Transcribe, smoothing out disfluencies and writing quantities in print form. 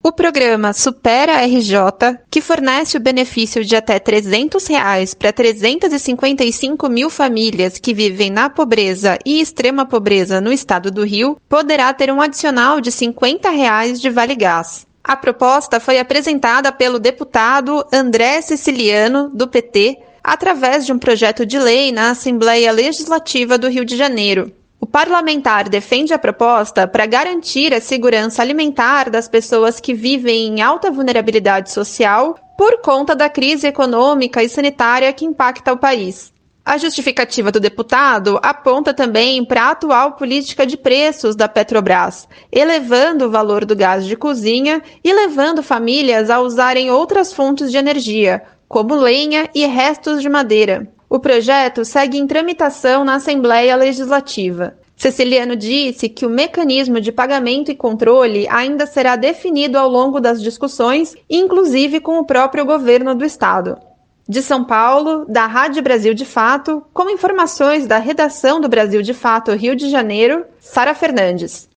O programa Supera RJ, que fornece o benefício de até R$ 300 para 355 mil famílias que vivem na pobreza e extrema pobreza no estado do Rio, poderá ter um adicional de R$ 50 de Vale Gás. A proposta foi apresentada pelo deputado André Siciliano, do PT, através de um projeto de lei na Assembleia Legislativa do Rio de Janeiro. O parlamentar defende a proposta para garantir a segurança alimentar das pessoas que vivem em alta vulnerabilidade social por conta da crise econômica e sanitária que impacta o país. A justificativa do deputado aponta também para a atual política de preços da Petrobras, elevando o valor do gás de cozinha e levando famílias a usarem outras fontes de energia, como lenha e restos de madeira. O projeto segue em tramitação na Assembleia Legislativa. Siciliano disse que o mecanismo de pagamento e controle ainda será definido ao longo das discussões, inclusive com o próprio governo do estado. De São Paulo, da Rádio Brasil de Fato, com informações da redação do Brasil de Fato Rio de Janeiro, Sara Fernandes.